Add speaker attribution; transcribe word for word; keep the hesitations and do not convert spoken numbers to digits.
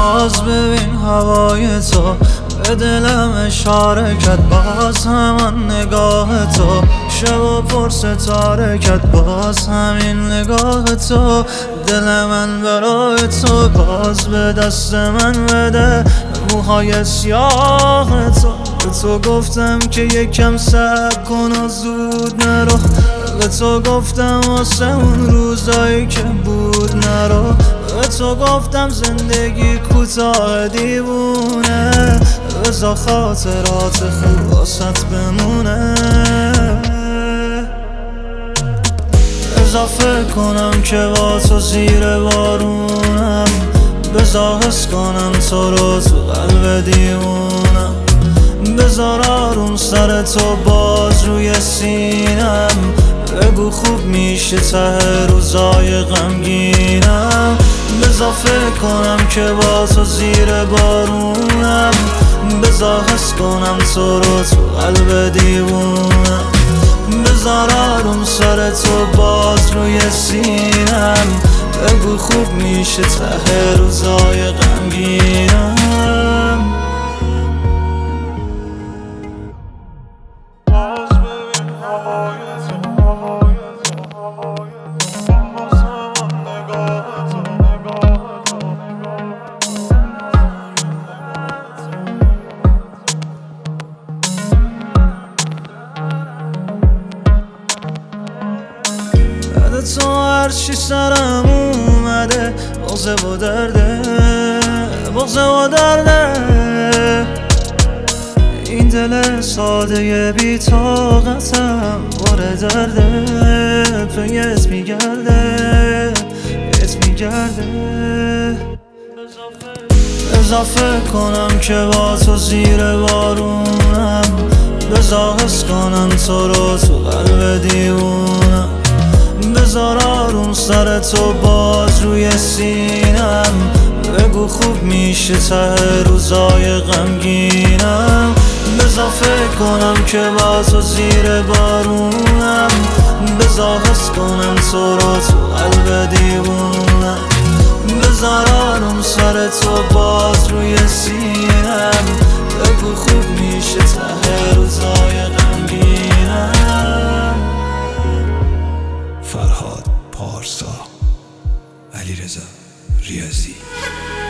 Speaker 1: باز ببین هوای تو به دلم اشاره کرد، باز همان نگاه تو شب و پر ستاره کرد، باز همین نگاه تو دل من برای تو. باز به دست من بده موهای سیاه تو، به تو گفتم که یکم صبر کن و زود نرو، به تو گفتم واسه اون روزایی که بود نرو، به تو گفتم زندگی کوتاه دیوونه، بذار خاطرات خوب واسط بمونه. اضافه کنم که با تو زیر بارونم، بذار حس کنم تو رو تو قلب دیوونم، بذار آروم سر تو باز روی سینم، بگو خوب میشه ته روزای غمگینم. بذار فکر کنم که با تو زیر بارونم، بذار حس کنم تو رو تو قلب دیوونم، بذار آروم سر تو باز روی سینم، بگو خوب میشه ته روزای غمگینم. تو هرچی سرم اومده بغضه و درده، بغضه و درده، این دل ساده بی طاقتم باره درده، پیت میگرده پیت میگرده. اضافه کنم که با تو زیر بارونم، بذار حس کنم تو رو تو قلب دیوونم، بذار آروم سر تو باز روی سینم، بگو خوب میشه ته روزای غمگینم. بذار فکر کنم که با تو زیر بارونم، بذار حس کنم تو رو تو قلب دیوونم، بذار آروم سر تو باز روی سینم، بگو خوب میشه ته روزای غمگینم.
Speaker 2: فرهاد پارسا، علیرضا ریاضی.